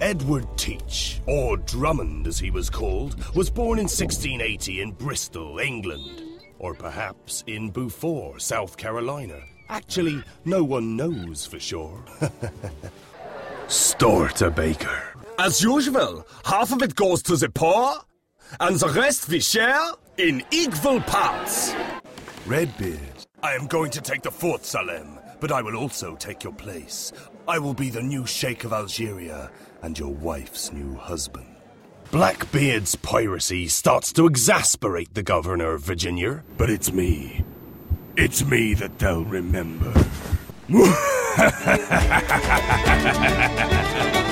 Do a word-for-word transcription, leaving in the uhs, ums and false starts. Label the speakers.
Speaker 1: Edward Teach, or Drummond as he was called, was born in sixteen eighty in Bristol, England. Or perhaps in Beaufort, South Carolina. Actually, no one knows for sure. Stortebaker.
Speaker 2: As usual, half of it goes to the poor, and the rest we share in equal parts.
Speaker 1: Redbeard, I am going to take the fort, Salem, but I will also take your place. I will be the new Sheikh of Algeria and your wife's new husband. Blackbeard's piracy starts to exasperate the governor of Virginia. But it's me. It's me that they'll remember.